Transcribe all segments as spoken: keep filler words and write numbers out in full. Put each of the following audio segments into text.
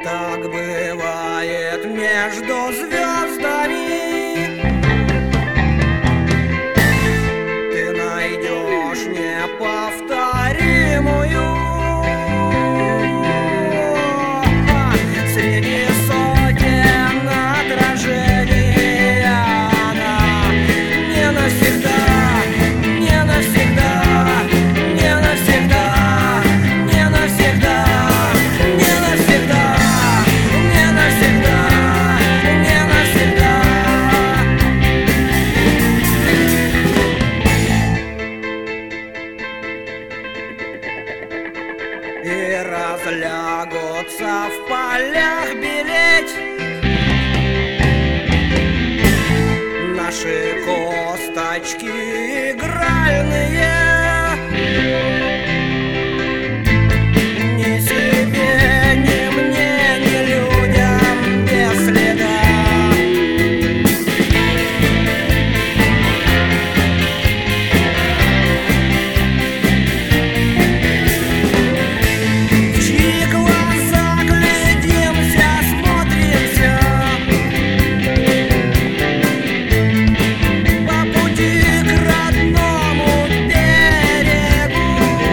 Так бывает между звездами. Ты найдешь неповторимую среди сотен отражений. Она не навсегда, не навсегда, не навсегда, не навсегда, не навсегда, не навсегда, не навсегда. И разлягутся в полях белеть наши косточки игральные. Ни себе, ни мне, ни людям без следа. В чьи глаза глядимся, смотримся по пути к родному берегу.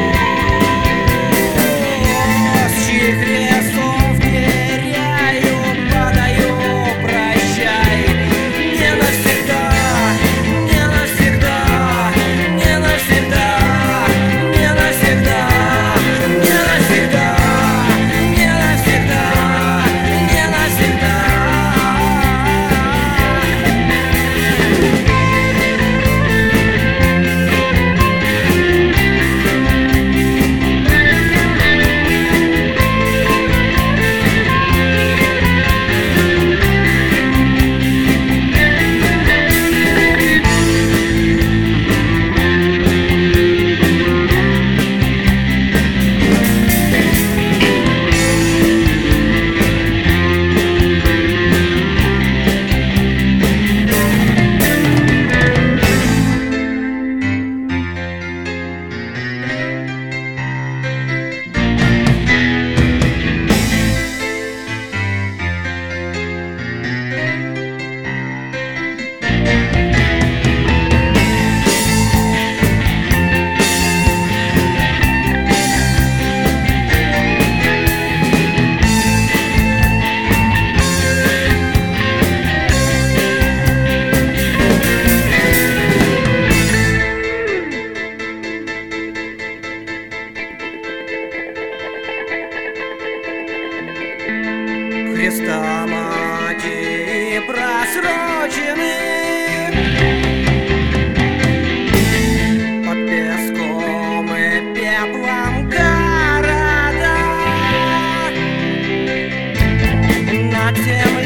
С чьих лесов теряю, падаю, прощай. Не навсегда, не навсегда, не навсегда, не навсегда, не навсегда, не навсегда, не навсегда. Хрестоматии просрочены под песком и пеплом города. Над землей